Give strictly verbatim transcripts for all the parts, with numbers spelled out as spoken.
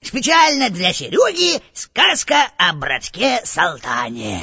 Специально для Сереги сказка о братке Салтане.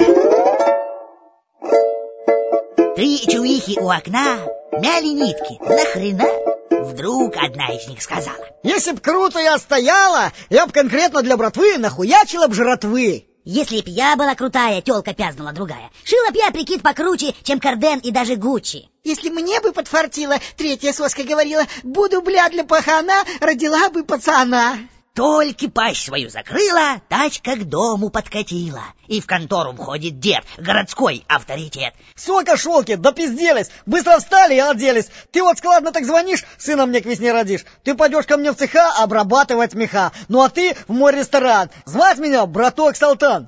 Три чувихи у окна мяли нитки. Нахрена? Вдруг одна из них сказала: если б круто я стояла, я б конкретно для братвы нахуячила б жратвы. Если б я была крутая, тёлка пязнула другая, шила б я прикид покруче, чем Карден и даже Гуччи. Если мне бы подфартило, третья соска говорила, буду, бля, для пахана, родила бы пацана. Только пасть свою закрыла, тачка к дому подкатила. И в контору входит дед, городской авторитет. Сока шелки, да пизделись, быстро встали и оделись. Ты вот складно так звонишь, сына мне к весне родишь. Ты пойдешь ко мне в цеха обрабатывать меха. Ну а ты в мой ресторан. Звать меня браток Салтан.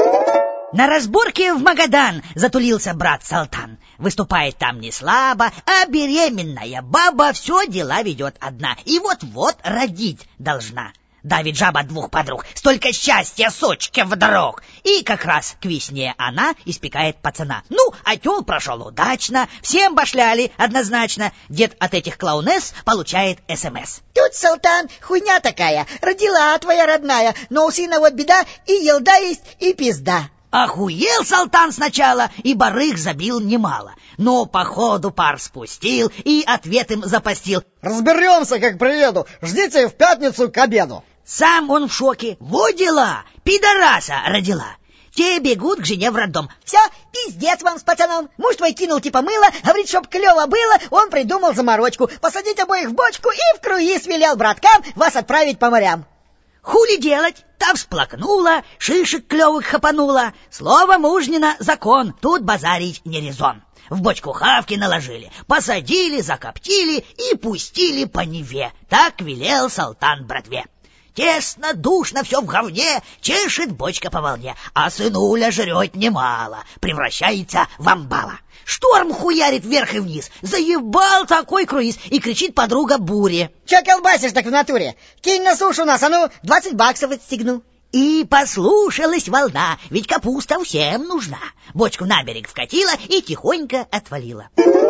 На разборке в Магадан затулился брат Салтан. Выступает там не слабо, а беременная баба все дела ведет одна. И вот-вот родить должна. Давит жаба двух подруг, столько счастья сучке вдруг. И как раз к весне она испекает пацана. Ну, отел прошел удачно, всем башляли однозначно. Дед от этих клоунесс получает СМС. Тут, Салтан, хуйня такая, родила твоя родная, но у сына вот беда, и елда есть, и пизда. Охуел Салтан сначала, и барыг забил немало. Но по ходу пар спустил и ответ им запастил. Разберемся, как приеду, ждите в пятницу к обеду. Сам он в шоке. Во дела, пидораса родила. Те бегут к жене в роддом. Все, пиздец вам с пацаном. Муж твой кинул типа мыло, говорит, чтоб клево было, он придумал заморочку. Посадить обоих в бочку и в круиз велел браткам вас отправить по морям. Хули делать? Та всплакнула, шишек клевых хапанула. Слово мужнина — закон, тут базарить не резон. В бочку хавки наложили, посадили, закоптили и пустили по Неве. Так велел Салтан братве. Тесно, душно, все в говне, чешет бочка по волне, а сынуля жрет немало, превращается в амбала. Шторм хуярит вверх и вниз, заебал такой круиз, и кричит подруга Буре. Че колбасишь так в натуре? Кинь на сушу нас, а ну, двадцать баксов отстегну. И послушалась волна, ведь капуста всем нужна. Бочку на берег вкатила и тихонько отвалила.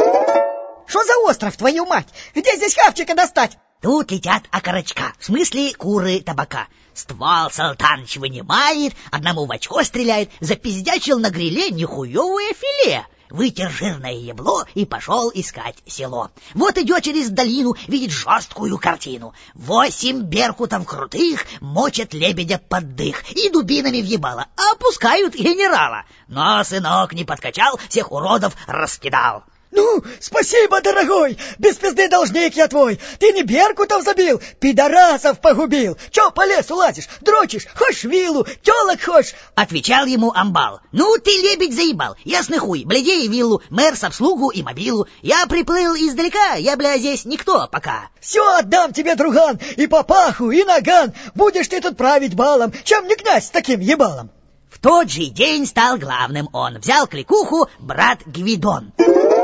Что за остров, твою мать? Где здесь хавчика достать? Тут летят окорочка, в смысле куры табака. Ствол Салтаныч вынимает, одному в очко стреляет, запиздячил на гриле нихуевое филе. Вытер жирное ебло и пошел искать село. Вот идет через долину, видит жесткую картину. Восемь беркутов крутых мочат лебедя под дых и дубинами въебало, опускают генерала. Но сынок не подкачал, всех уродов раскидал. Ну, спасибо, дорогой, без пизды должник я твой. Ты не беркутов забил, пидорасов погубил. Че по лесу лазишь, дрочишь, хочешь виллу, телок хочешь? Отвечал ему амбал. Ну ты, лебедь, заебал, ясный хуй, блядей виллу, мэр с обслугу и мобилу. Я приплыл издалека, я, бля, здесь никто пока. Все отдам тебе, друган, и папаху, и наган. Будешь ты тут править балом, чем не князь с таким ебалом. В тот же день стал главным он. Взял кликуху брат Гвидон.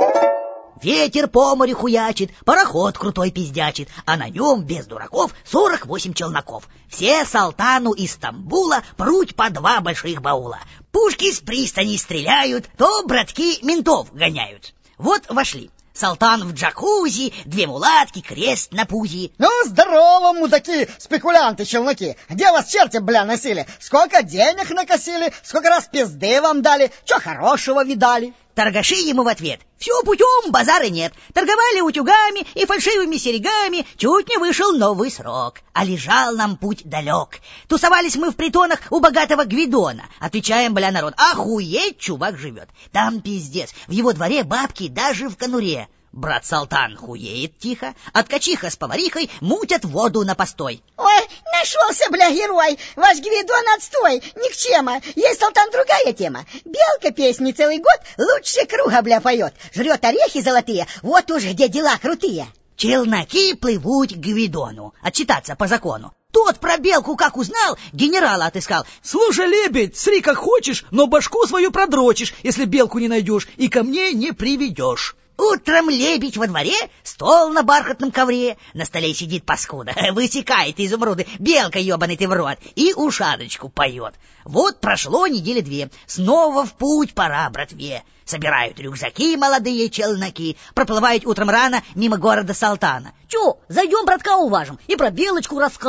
Ветер по морю хуячит, пароход крутой пиздячит, а на нем, без дураков, сорок восемь челноков. Все Салтану из Стамбула пруть по два больших баула. Пушки с пристани стреляют, то братки ментов гоняют. Вот вошли. Салтан в джакузи, две мулатки, крест на пузи. Ну, здорово, мудаки, спекулянты-челноки. Где вас черти, бля, носили? Сколько денег накосили? Сколько раз пизды вам дали? Че хорошего видали? Торгаши ему в ответ. Все путем, базара нет. Торговали утюгами и фальшивыми серьгами. Чуть не вышел новый срок. А лежал нам путь далек. Тусовались мы в притонах у богатого Гвидона. Отвечаем, бля, народ, охуеть чувак живет. Там пиздец. В его дворе бабки даже в конуре. Брат Салтан хуеет тихо, а ткачиха с поварихой мутят воду на постой. Ой, нашелся, бля, герой. Ваш Гвидон отстой, никчема. Есть, Салтан, другая тема. Белка песни целый год лучше круга, бля, поет. Жрет орехи золотые, вот уж где дела крутые. Челноки плывут к Гвидону, отчитаться по закону. Тот про белку как узнал, генерала отыскал. Слушай, лебедь, сри как хочешь, но башку свою продрочишь, если белку не найдешь, и ко мне не приведешь. Утром лебедь во дворе, стол на бархатном ковре, на столе сидит паскуда, высекает изумруды, белка ебаный ты в рот, и ушаночку поет. Вот прошло недели две, снова в путь пора, братве. Собирают рюкзаки молодые челноки, проплывают утром рано мимо города Салтана. Чё, зайдем братка уважим и про белочку расскажем.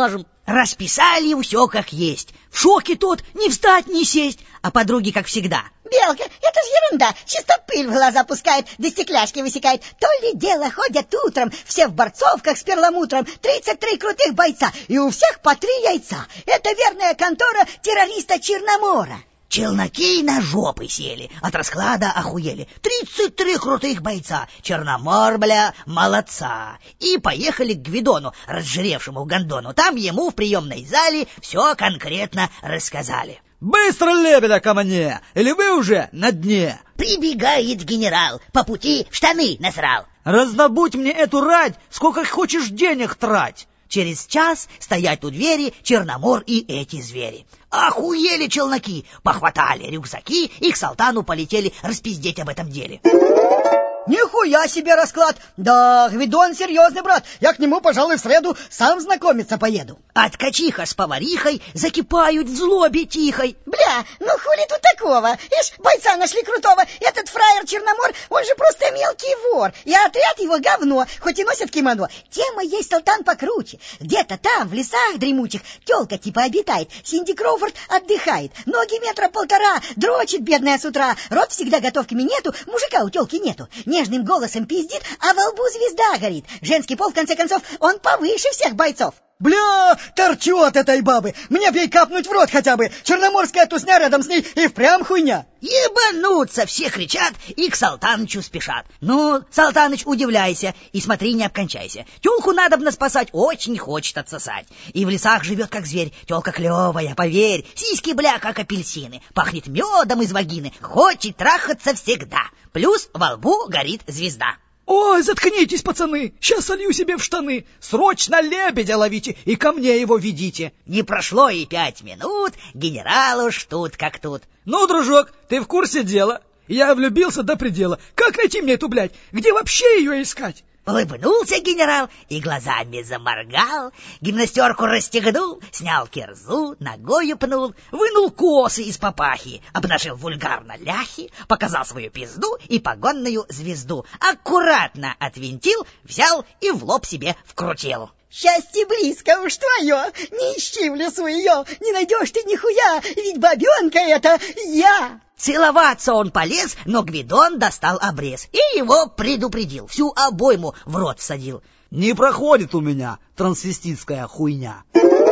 Расписали все как есть. В шоке тот, не встать, не сесть, а подруги как всегда. Белка, это ж ерунда, чисто пыль в глаза пускает, да стекляшки высекает. То ли дело ходят утром, все в борцовках с перламутром, тридцать три крутых бойца, и у всех по три яйца. Это верная контора террориста Черномора. Челноки на жопы сели, от расклада охуели. Тридцать три крутых бойца, Черномор, бля, молодца. И поехали к Гвидону, разжиревшему гондону. Там ему в приемной зале все конкретно рассказали. «Быстро, лебеда, ко мне! Или вы уже на дне?» Прибегает генерал, по пути в штаны насрал. «Раздобудь мне эту рать, сколько хочешь денег трать!» Через час стоять у двери Черномор и эти звери. Охуели челноки, похватали рюкзаки и к Салтану полетели распиздеть об этом деле. Нихуя себе расклад! Да, Гвидон серьезный брат. Я к нему, пожалуй, в среду сам знакомиться поеду. А ткачиха с поварихой закипают в злобе тихой. Бля, ну хули тут такого? Ишь, бойца нашли крутого. Этот фраер Черномор, он же просто мелкий вор. И отряд его говно, хоть и носит кимоно. Тема есть, Салтан, покруче. Где-то там, в лесах дремучих, тёлка типа обитает. Синди Кроуфорд отдыхает. Ноги метра полтора, дрочит бедная с утра. Рот всегда готов к минету, мужика у тёлки нету. Нежным голосом пиздит, а во лбу звезда горит. Женский пол, в конце концов, он повыше всех бойцов. Бля, торчу от этой бабы. Мне б ей капнуть в рот хотя бы. Черноморская тусня рядом с ней и впрямь хуйня. Ебануться все кричат и к Салтанычу спешат. Ну, Салтаныч, удивляйся и смотри, не обкончайся. Тёлку надобно спасать, очень хочет отсосать. И в лесах живет как зверь, тёлка клевая, поверь. Сиськи, бля, как апельсины. Пахнет медом из вагины, хочет трахаться всегда. Плюс во лбу горит звезда. «Ой, заткнитесь, пацаны! Сейчас солью себе в штаны! Срочно лебедя ловите и ко мне его ведите!» Не прошло и пять минут, генерал уж тут как тут. «Ну, дружок, ты в курсе дела? Я влюбился до предела. Как найти мне эту, блядь? Где вообще ее искать?» Улыбнулся генерал и глазами заморгал, гимнастерку расстегнул, снял кирзу, ногою пнул, вынул косы из папахи, обнажил вульгарно ляхи, показал свою пизду и погонную звезду, аккуратно отвинтил, взял и в лоб себе вкрутил. Счастье близко уж твое, не ищи в лесу ее, не найдешь ты нихуя, ведь бабенка это я. Целоваться он полез, но Гвидон достал обрез и его предупредил, всю обойму в рот всадил. «Не проходит у меня трансвеститская хуйня».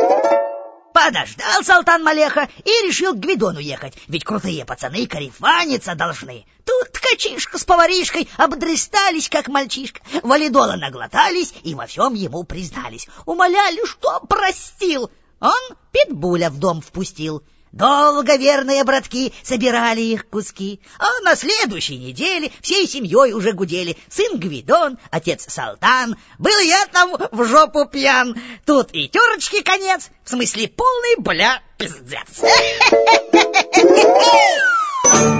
Подождал Салтан Малеха и решил к Гвидону ехать, ведь крутые пацаны карифаниться должны. Тут ткачишка с поваришкой обдрестались, как мальчишка, валидола наглотались и во всем ему признались. Умоляли, что простил. Он питбуля в дом впустил. Долго верные братки собирали их куски, а на следующей неделе всей семьей уже гудели. Сын Гвидон, отец Салтан, был я там в жопу пьян. Тут и терочки конец, в смысле полный, бля, пиздец.